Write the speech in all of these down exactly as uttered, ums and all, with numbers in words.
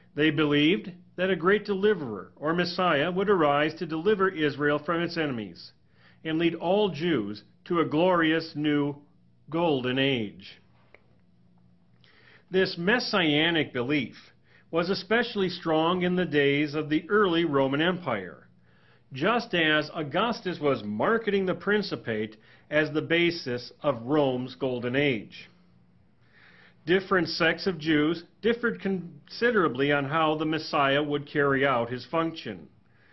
They believed that a great deliverer or Messiah would arise to deliver Israel from its enemies and lead all Jews to a glorious new golden age. This messianic belief was especially strong in the days of the early Roman Empire, just as Augustus was marketing the Principate as the basis of Rome's golden age. Different sects of Jews differed considerably on how the Messiah would carry out his function.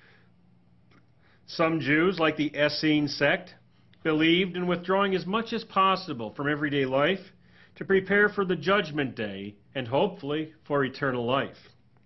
Some Jews, like the Essene sect, believed in withdrawing as much as possible from everyday life to prepare for the judgment day and hopefully for eternal life.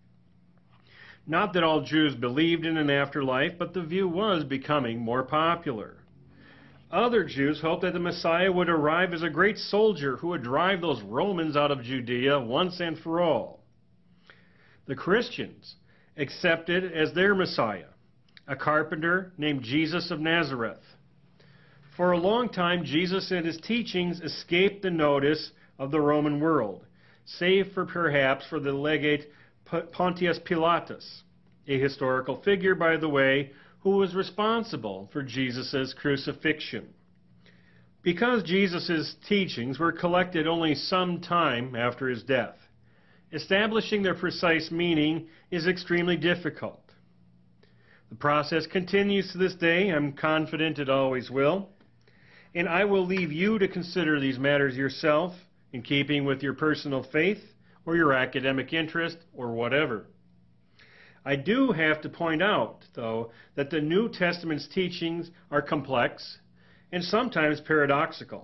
Not that all Jews believed in an afterlife, but the view was becoming more popular. Other Jews hoped that the Messiah would arrive as a great soldier who would drive those Romans out of Judea once and for all. The Christians accepted as their Messiah a carpenter named Jesus of Nazareth. For a long time, Jesus and his teachings escaped the notice of the Roman world, save for perhaps for the legate Pontius Pilatus, a historical figure, by the way, who was responsible for Jesus' crucifixion. Because Jesus' teachings were collected only some time after his death, establishing their precise meaning is extremely difficult. The process continues to this day. I'm confident it always will. And I will leave you to consider these matters yourself, in keeping with your personal faith or your academic interest or whatever. I do have to point out, though, that the New Testament's teachings are complex and sometimes paradoxical.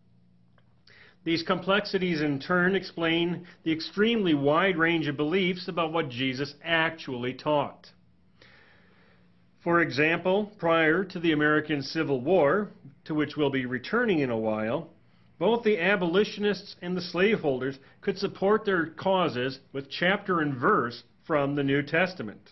These complexities in turn explain the extremely wide range of beliefs about what Jesus actually taught. For example, prior to the American Civil War, to which we'll be returning in a while, both the abolitionists and the slaveholders could support their causes with chapter and verse from the New Testament.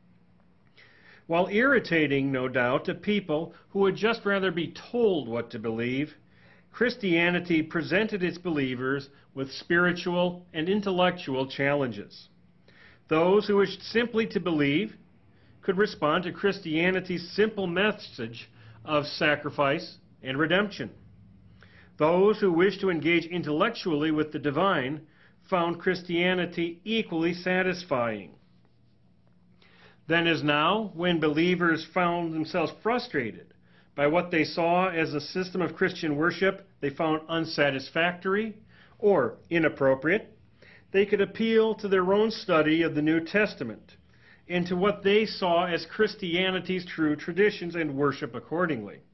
While irritating, no doubt, to people who would just rather be told what to believe, Christianity presented its believers with spiritual and intellectual challenges. Those who wished simply to believe could respond to Christianity's simple message of sacrifice and redemption. Those who wished to engage intellectually with the divine found Christianity equally satisfying. Then as now, when believers found themselves frustrated by what they saw as a system of Christian worship they found unsatisfactory or inappropriate, they could appeal to their own study of the New Testament and to what they saw as Christianity's true traditions and worship accordingly.